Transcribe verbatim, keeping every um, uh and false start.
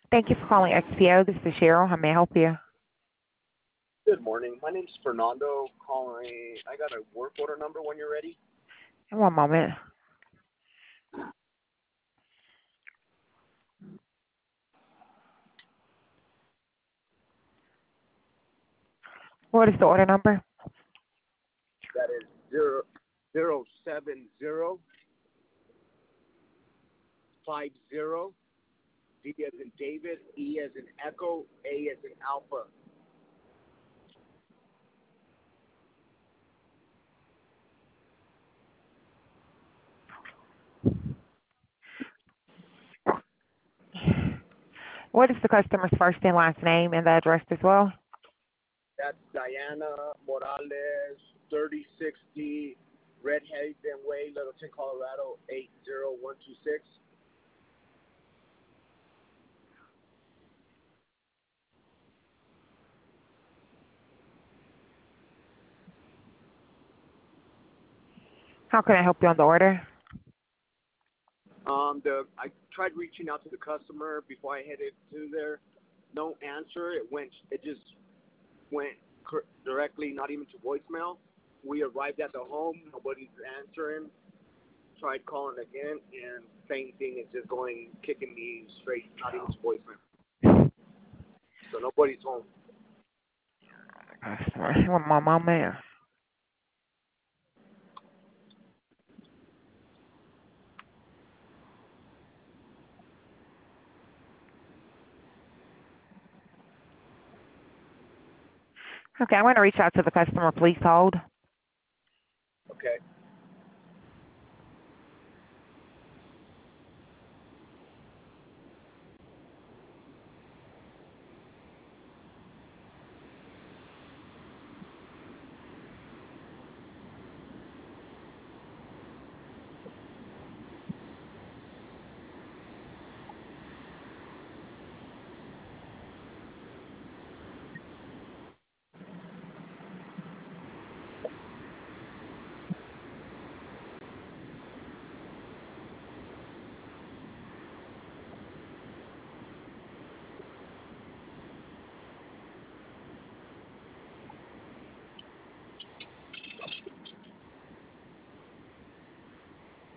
Thank you for calling X P O. This is Cheryl. How may I help you? Good morning. My name's Fernando calling. I got a work order number when you're ready. One moment. What is the order number? That is zero zero seven zero five zero. D as in David, E as in Echo, A as in Alpha. What is the customer's first and last name and the address as well? That's Diana Morales, thirty sixty Red Haven Way, Littleton, Colorado, eight zero one two six. How can I help you on the order? Um, the I tried reaching out to the customer before I headed to there. No answer. It went. It just went cor- directly, not even to voicemail. We arrived at the home. Nobody's answering. Tried calling again, and same thing. It's just going, kicking me straight, not even to voicemail. So nobody's home. Customer. One more moment. Okay, I'm going to reach out to the customer. Please hold.